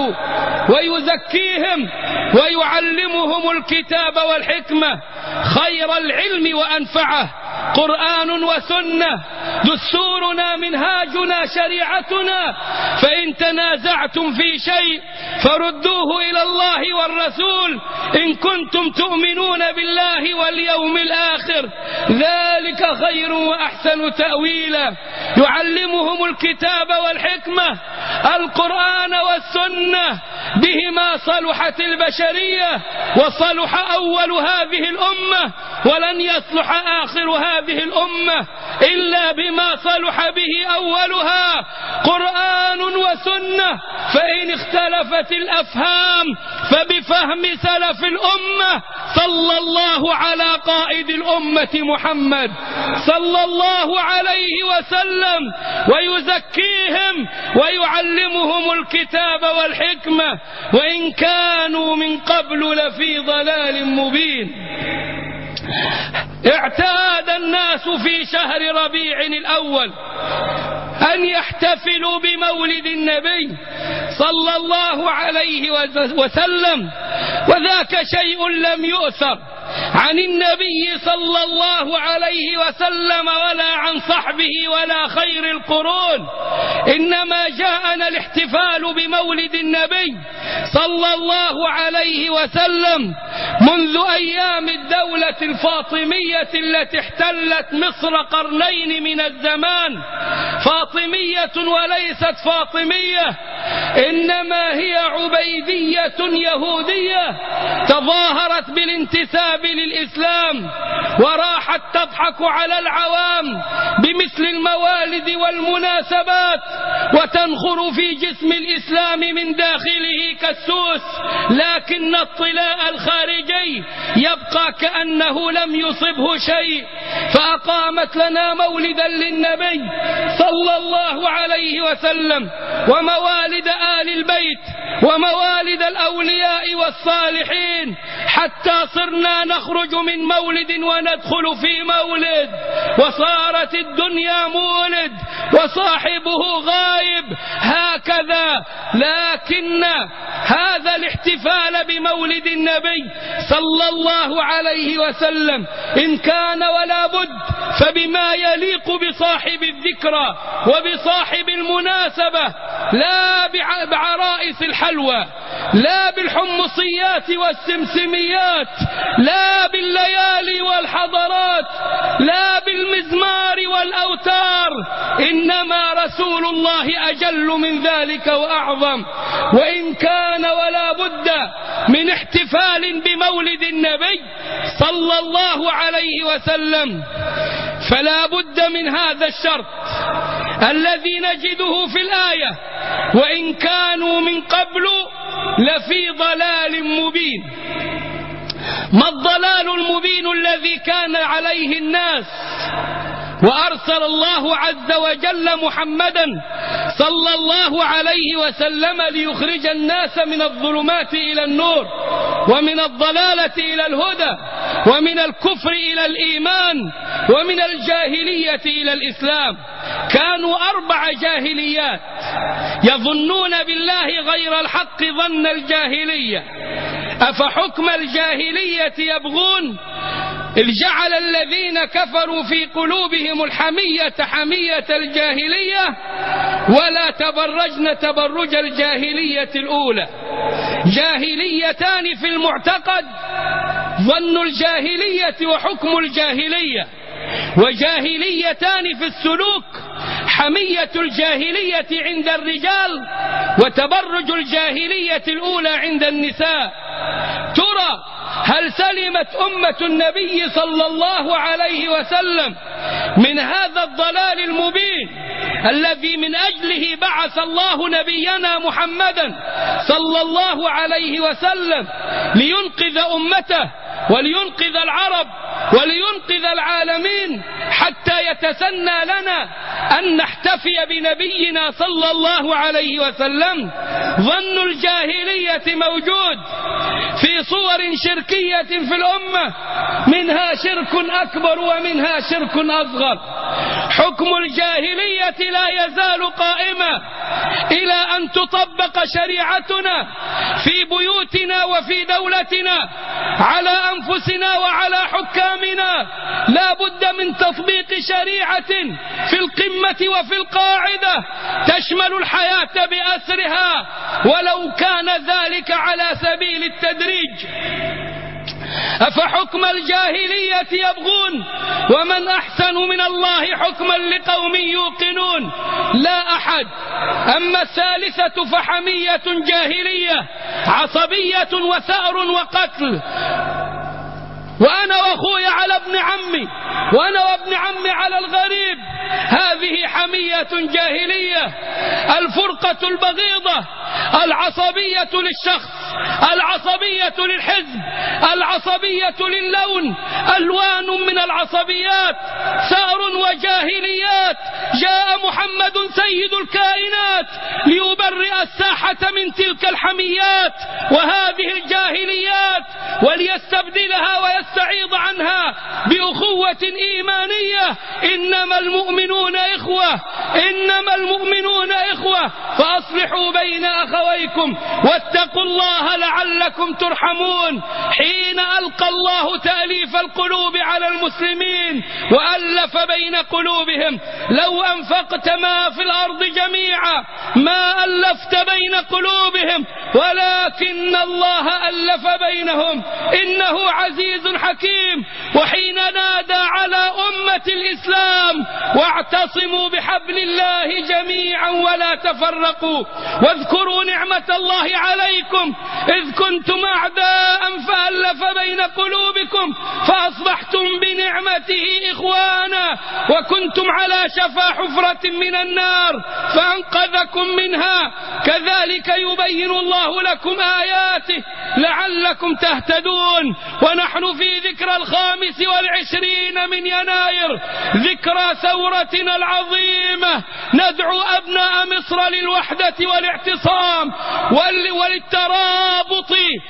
S3: ويزكيهم ويعلمهم الكتاب والحكمة خير العلم وأنفعه قرآن وسنة دستورنا منهاجنا شريعتنا فإن تنازعتم في شيء فردوه إلى الله والرسول إن كنتم تؤمنون بالله واليوم الآخر ذلك خير وأحسن تأويلا. يعلمهم الكتاب والحكمة القرآن والسنة بهما صلحت البشرية وصلح أول هذه الأمة ولن يصلح آخر هذه الأمة إلا بما صلح به أولها قرآن وسنة. فإن اختلفت الأفهام فبفهم سلف الأمة صلى الله على قائد الأمة محمد صلى الله عليه وسلم ويزكيهم ويعلمهم الكتاب والحكمة وإن كانوا من قبل لفي ضلال مبين. اعتاد الناس في شهر ربيع الأول أن يحتفلوا بمولد النبي صلى الله عليه وسلم وذاك شيء لم يؤثر عن النبي صلى الله عليه وسلم ولا عن صحبه ولا خير القرون إنما جاءنا الاحتفال بمولد النبي صلى الله عليه وسلم منذ أيام الدولة الفاطمية التي احتلت مصر قرنين من الزمان فاطمية وليست فاطمية، إنما هي عبيدية يهودية تظاهرت بالانتساب للإسلام وراحت تضحك على العوام بمثل الموالد والمناسبات وتنخر في جسم الإسلام من داخله كالسوس، لكن الطلاء الخارجي يبقى كأنه لم يصبه شيء. فأقامت لنا مولدا للنبي صلى الله عليه وسلم وموالد آل البيت وموالد الأولياء والصالحين، حتى صرنا نخرج من مولد وندخل في مولد، وصارت الدنيا مولد وصاحبه غائب هكذا. لكن هذا الاحتفال بمولد النبي صلى الله عليه وسلم إن كان ولا بد فبما يليق بصاحب الذكرى وبصاحب المناسبة، لا بعرائس الحلوى، لا بالحمصيات والسمسميات، لا بالليالي والحضرات، لا بالمزمار والأوتار، إنما رسول الله أجل من ذلك وأعظم. وإن كان ولا بد من احتفال بمولد النبي صلى الله عليه وسلم، فلا بد من هذا الشرط الذي نجده في الآية: وإن كانوا من قبل لفي ضلال مبين. ما الضلال المبين الذي كان عليه الناس؟ وأرسل الله عز وجل محمدا صلى الله عليه وسلم ليخرج الناس من الظلمات إلى النور، ومن الضلالة إلى الهدى، ومن الكفر إلى الإيمان، ومن الجاهلية إلى الإسلام. كانوا أربع جاهليات يظنون بالله غير الحق ظن الجاهلية. أفحكم الجاهلية يبغون؟ جعل الذين كفروا في قلوبهم الحمية حمية الجاهلية ولا تبرجن تبرج الجاهلية الأولى. جاهليتان في المعتقد: ظن الجاهلية وحكم الجاهلية، وجاهليتان في السلوك: حمية الجاهلية عند الرجال وتبرج الجاهلية الأولى عند النساء. ترى هل سلمت أمة النبي صلى الله عليه وسلم من هذا الضلال المبين الذي من أجله بعث الله نبينا محمدا صلى الله عليه وسلم لينقذ أمته ولينقذ العرب ولينقذ العالمين، حتى يتسنى لنا أن نحتفي بنبينا صلى الله عليه وسلم؟ ظن الجاهلية موجود في صور شركية في الأمة، منها شرك أكبر ومنها شرك أصغر. حكم الجاهلية لا يزال قائما إلى أن تطبق شريعتنا في بيوتنا وفي دولتنا على أنفسنا وعلى حكامنا. لا بد من تطبيق شريعة في القمة وفي القاعدة تشمل الحياة بأسرها، ولو كان ذلك على سبيل التدريج. أفحكم الجاهلية يبغون ومن أحسن من الله حكما لقوم يوقنون؟ لا أحد. أما الثالثة فحمية جاهلية عصبية وثأر وقتل، وأنا وأخوي على ابن عمي وأنا وابن عمي على الغريب، هذه حمية جاهلية. الفرقة البغيضة، العصبية للشخص، العصبية للحزب، العصبية للون، ألوان من العصبيات، ثأر وجاهليات. جاء محمد سيد الكائنات ليبرئ الساحة من تلك الحميات وهذه الجاهليات وليستبدلها ويستعيض عنها بأخوة إيمانية. إنما المؤمنون إخوة، إنما المؤمنون إخوة، فأصلحوا بين أخويكم واتقوا الله لعلكم ترحمون. حين ألقى الله تأليف القلوب على المسلمين وألف بين قلوبهم: لو أنفقت ما في الأرض جميعا ما ألفت بين قلوبهم ولكن الله ألف بينهم إنه عزيز حكيم. وحين نادى على أمة الإسلام واعتصموا بحبل الله جميعا ولا تفرقوا واذكروا نعمة الله عليكم إذ كنتم أعداء فألف بين قلوبكم فأصبحتم بنعمته إخوانا وكنتم على شفا حفرة من النار فأنقذكم منها كذلك يبين الله لكم آياته لعلكم تهتدون. ونحن في ذكرى الخامس والعشرين من يناير ذكرى ثورتنا العظيمة ندعو أبناء مصر للوحدة والاعتصام وللترابط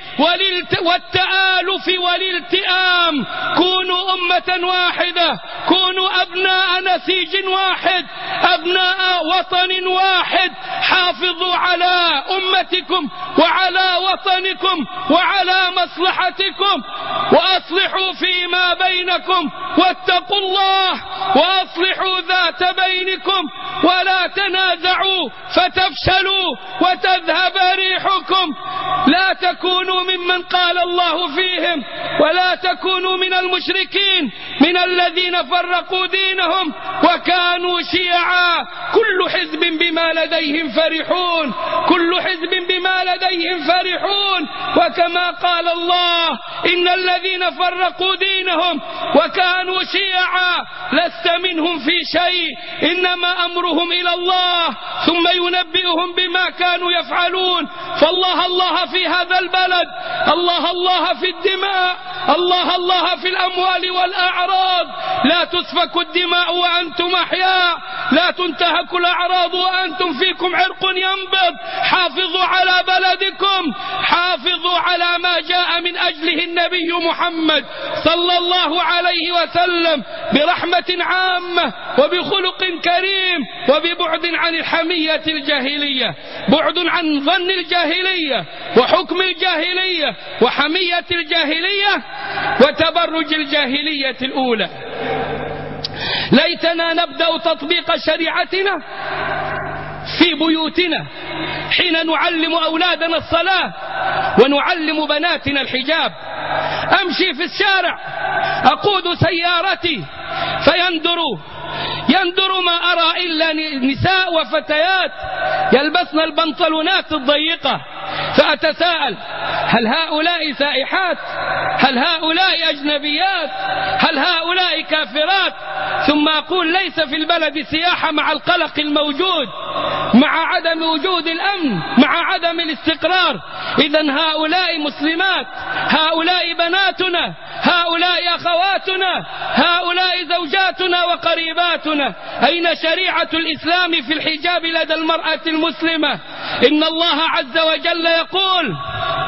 S3: والتآلف والالتئام. كونوا أمة واحدة، كونوا أبناء نسيج واحد، أبناء وطن واحد. حافظوا على أمتكم وعلى وطنكم وعلى مصلحتكم وأصلحوا فيما بينكم واتقوا الله وأصلحوا ذات بينكم ولا تنازعوا فتفشلوا وتذهب ريحكم. لا تكونوا ممن قال الله فيهم ولا تكونوا من المشركين من الذين فرقوا دينهم وكانوا شيعا كل حزب بما لديهم فرحون، كل حزب بما لديهم فرحون. وكما قال الله إن الذين فرقوا دينهم وكانوا شيعا لست منهم في شيء إنما أمرهم إلى الله ثم ينبئهم بما كانوا يفعلون. فالله الله في هذا البلد، الله الله في الدماء، الله الله في الأموال والأعراض. لا تسفك الدماء وأنتم أحياء، لا تنتهك الأعراض وأنتم فيكم عرق ينبض. حافظوا على بلدكم، حافظوا على ما جاء من أجله النبي محمد صلى الله عليه وسلم برحمة عامة وبخلق كريم وببعد عن الحمية الجاهلية، بعد عن ظن الجاهلية وحكم الجاهلية وحمية الجاهلية وتبرج الجاهلية الأولى. ليتنا نبدأ تطبيق شريعتنا في بيوتنا حين نعلم أولادنا الصلاة ونعلم بناتنا الحجاب. أمشي في الشارع أقود سيارتي فيندر يندر ما أرى إلا نساء وفتيات يلبسن البنطلونات الضيقة، فأتساءل هل هؤلاء سائحات؟ هل هؤلاء أجنبيات؟ هل هؤلاء كافرات؟ ثم أقول ليس في البلد سياحة مع القلق الموجود، مع عدم وجود الأمن، مع عدم الاستقرار. إذن هؤلاء مسلمات، هؤلاء بناتنا، هؤلاء أخواتنا، هؤلاء زوجاتنا وقريباتنا. أين شريعة الإسلام في الحجاب لدى المرأة المسلمة؟ إن الله عز وجل يقول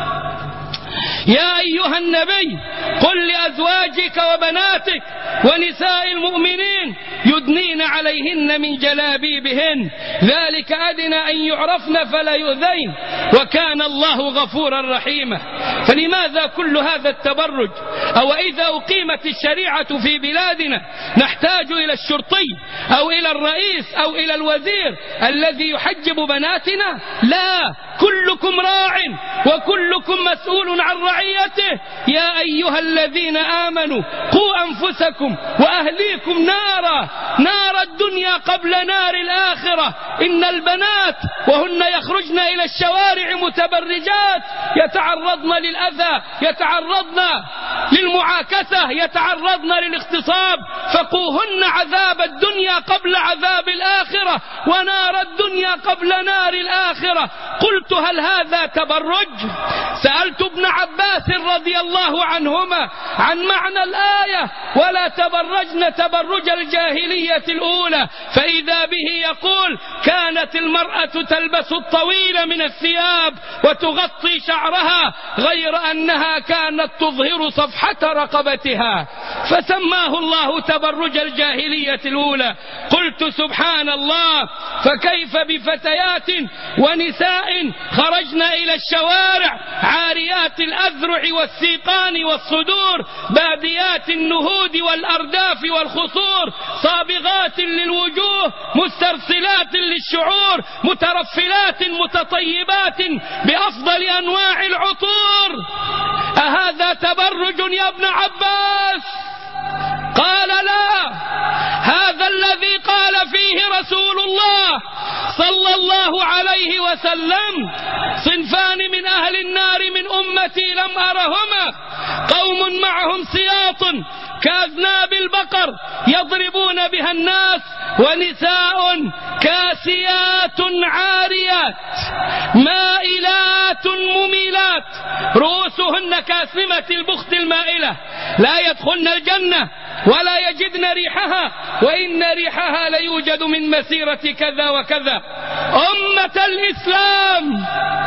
S3: يا أيها النبي قل لأزواجك وبناتك ونساء المؤمنين يدنين عليهن من جلابيبهن ذلك أدنى أن يعرفن فلا يؤذين وكان الله غفورا رحيما. فلماذا كل هذا التبرج؟ أو إذا أقيمت الشريعة في بلادنا نحتاج إلى الشرطي أو إلى الرئيس أو إلى الوزير الذي يحجب بناتنا؟ لا، كلكم راع وكلكم مسؤول عن رعيته. يا أيها الذين آمنوا قوا أنفسكم وأهليكم نارا، نار الدنيا قبل نار الآخرة. إن البنات وهن يخرجن إلى الشوارع متبرجات يتعرضن للأذى، يتعرضن للمعاكسة، يتعرضن للاغتصاب، فقوهن عذاب الدنيا قبل عذاب الآخرة ونار الدنيا قبل نار الآخرة. قلت هل هذا تبرج؟ سألت ابن عباس رضي الله عنهما عن معنى الآية ولا تبرجن تبرج الجاهلية الأولى، فإذا به يقول كانت المرأة تلبس الطويل من الثياب وتغطي شعرها غير أنها كانت تظهر صفحة رقبتها. فسماه الله تبرج الجاهلية الأولى. قلت سبحان الله، فكيف بفتيات ونساء خرجن إلى الشوارع عاريات الأذرع والسيقان والصدور، باديات النهود والأرداف والخصور، صابغات للوجوه مسترسلات للشعور، مترفلات متطيبات بأفضل أنواع العطور. أهذا تبرج يا ابن عباس؟ قال لا، هذا الذي قال فيه رسول الله صلى الله عليه وسلم: صنفان من أهل النار من أمتي لم أرهما، قوم معهم سياط كأذناب البقر يضربون بها الناس، ونساء كاسيات عاريات مائلات مميلات رؤوسهن كاسمة البخت المائلة، لا يدخلن الجنة ولا يجدن ريحها، وإن ريحها ليوجد من مسيرة كذا وكذا. أمة الإسلام،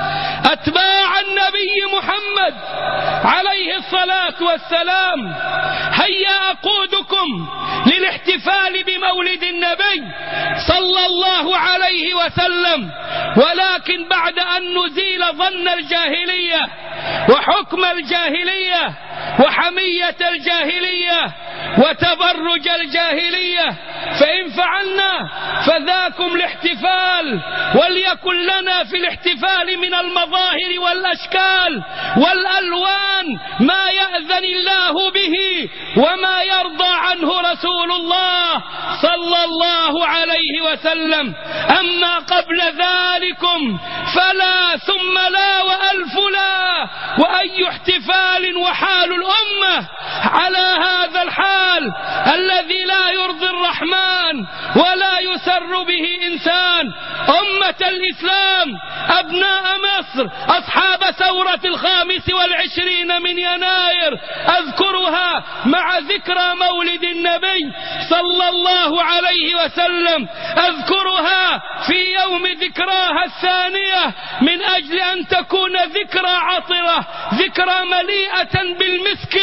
S3: أتباع النبي محمد عليه الصلاة والسلام، هيا أقودكم للاحتفال بمولد النبي صلى الله عليه وسلم، ولكن بعد أن نزيل ظن الجاهلية وحكم الجاهلية وحمية الجاهلية وتبرج الجاهلية. فإن فعلنا فذاكم الاحتفال، وليكن لنا في الاحتفال من المظاهر والأشكال والألوان ما يأذن الله به وما يرضى عنه رسول الله صلى الله عليه وسلم. أما قبل ذلكم فلا ثم لا وألف لا، وأي احتفال وحال الأمة على هذا الحال الذي لا يرضي الرحمن ولا يسر به إنسان. أمة الإسلام، أبناء مصر، أصحاب ثورة الخامس والعشرين من يناير، أذكرها مع ذكرى مولد النبي صلى الله عليه وسلم، أذكرها في يوم ذكراها الثانية من أجل أن تكون ذكرى عطرة، ذكرى مليئة بالمسك،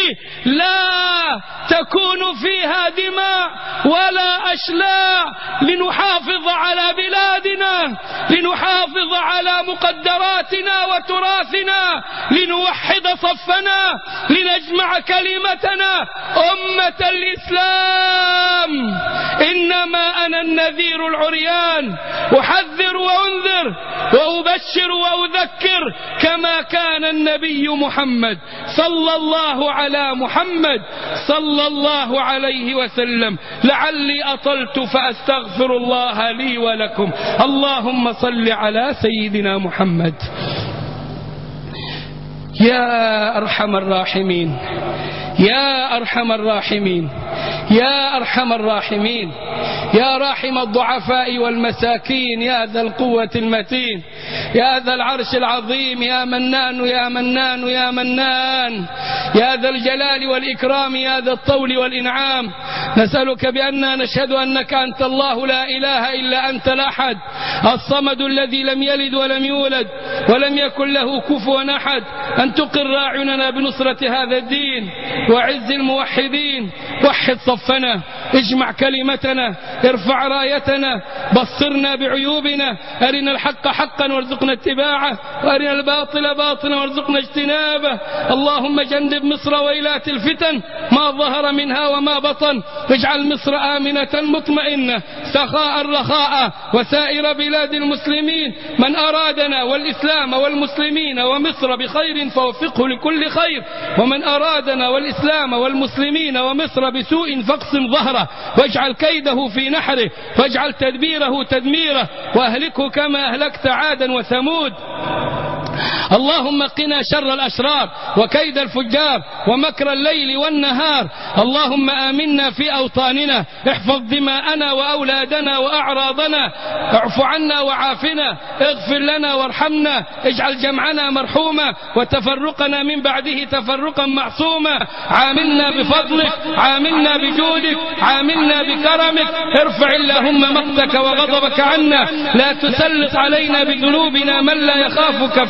S3: لا تكون فيها دماء ولا أشلاء، لنحافظ على بلادنا، لنحافظ على مقدراتنا وتراثنا، لنوحد صفنا، لنجمع كلمتنا. أمة الإسلام، إنما أنا النذير العريان، أحذر وأنذر وأبشر وأذكر كما كان النبي محمد صلى الله على محمد صلى الله عليه وسلم. لعلي أطلت فأستغفر الله لي ولكم. اللهم صل على سيدنا محمد. يا أرحم الراحمين، يا أرحم الراحمين، يا أرحم الراحمين، يا راحم الضعفاء والمساكين، يا ذا القوة المتين، يا ذا العرش العظيم، يا منان يا منان يا منان، يا ذا الجلال والإكرام، يا ذا الطول والإنعام. نسألك بأننا نشهد أنك أنت الله لا إله إلا أنت الأحد الصمد الذي لم يلد ولم يولد ولم يكن له كفوا أحد، أن تقر أعيننا بنصرة هذا الدين وعز الموحدين. وحد صفنا، اجمع كلمتنا، ارفع رايتنا، بصرنا بعيوبنا، أرنا الحق حقا وارزقنا اتباعه، وأرنا الباطل باطلا وارزقنا اجتنابه. اللهم جنب مصر ويلات الفتن ما ظهر منها وما بطن، واجعل مصر آمنة مطمئنة سخاء رخاء وسائر بلاد المسلمين. من أرادنا والإسلام والمسلمين ومصر بخير فوفقه لكل خير، ومن أرادنا والإسلام والمسلمين ومصر بسوء فاقسم ظهره، واجعل كيده في نحره، واجعل تدبيره تدميره، وأهلكه كما أهلكت عادا وثمود. اللهم قنا شر الأشرار وكيد الفجار ومكر الليل والنهار. اللهم آمنا في أوطاننا، احفظ دماءنا وأولادنا وأعراضنا، اعف عنا وعافنا، اغفر لنا وارحمنا، اجعل جمعنا مرحوما وتفرقنا من بعده تفرقا معصوما. عاملنا بفضلك، عاملنا بجودك، عاملنا بكرمك. ارفع اللهم مقتك وغضبك عنا، لا تسلط علينا بذنوبنا من لا يخافك فينا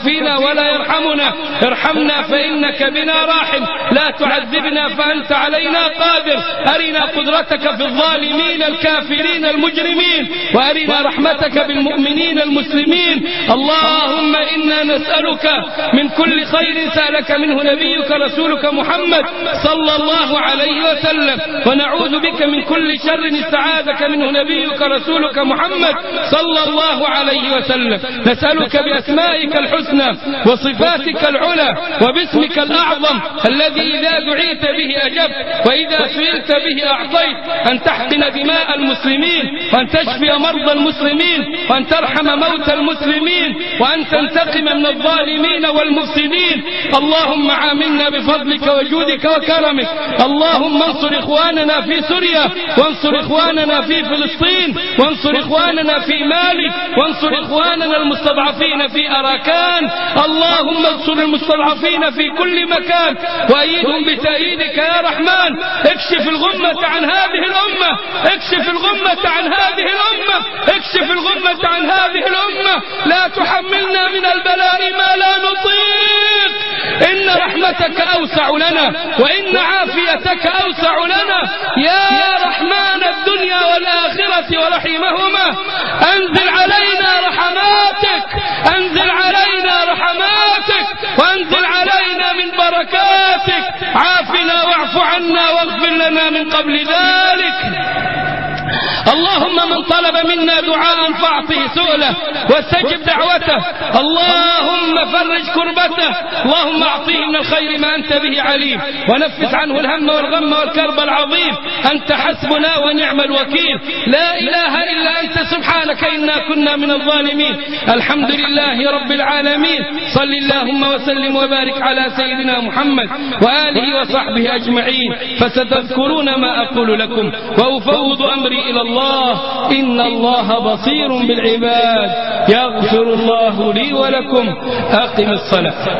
S3: ولا يرحمنا. ارحمنا فإنك بنا راحم، لا تعذبنا فأنت علينا قادر. أرنا قدرتك في الظالمين الكافرين المجرمين، وأرنا رحمتك بالمؤمنين المسلمين. اللهم إنا نسألك من كل خير سألك منه نبيك رسولك محمد صلى الله عليه وسلم، ونعوذ بك من كل شر استعاذك منه نبيك رسولك محمد صلى الله عليه وسلم. نسألك بأسمائك الحسنى وصفاتك العلى وباسمك الأعظم الذي إذا دعيت به أجبت وإذا سئلت به أعطيت، أن تحقن دماء المسلمين، وأن تشفي مرضى المسلمين، وأن ترحم موتى المسلمين، وأن تنتقم من الظالمين والمفسدين. اللهم عاملنا بفضلك وجودك وكرمك. اللهم انصر إخواننا في سوريا، وانصر إخواننا في فلسطين، وانصر إخواننا في مالي، وانصر إخواننا المستضعفين في أراكان. اللهم انصر المستضعفين في كل مكان وأيدهم بتأييدك يا رحمن. اكشف الغمة عن هذه الأمة، اكشف الغمة عن هذه الأمة، اكشف الغمة عن هذه الأمة. لا تحملنا من البلاء ما لا نطيق. إن رحمتك أوسع لنا، وإن عافيتك أوسع لنا يا رحمن الدنيا والآخرة ورحيمهما. أنزل علينا رحماتك، أنزل علينا رحماتك، وأنزل علينا من بركاتك. عافنا واعف عنا واغفر لنا من قبل ذلك. اللهم من طلب منا دعاء فاعطه سؤله واستجب دعوته. اللهم فرج كربته. اللهم اعطيه من الخير ما أنت به عليم، ونفس عنه الهم والغم والكرب العظيم. أنت حسبنا ونعم الوكيل. لا إله إلا أنت سبحانك إنا كنا من الظالمين. الحمد لله رب العالمين. صل اللهم وسلم وبارك على سيدنا محمد وآله وصحبه أجمعين. فستذكرون ما أقول لكم، وأفوض أمري إلى الله. إن الله بصير بالعباد. يغفر الله لي ولكم. أقم الصلاة.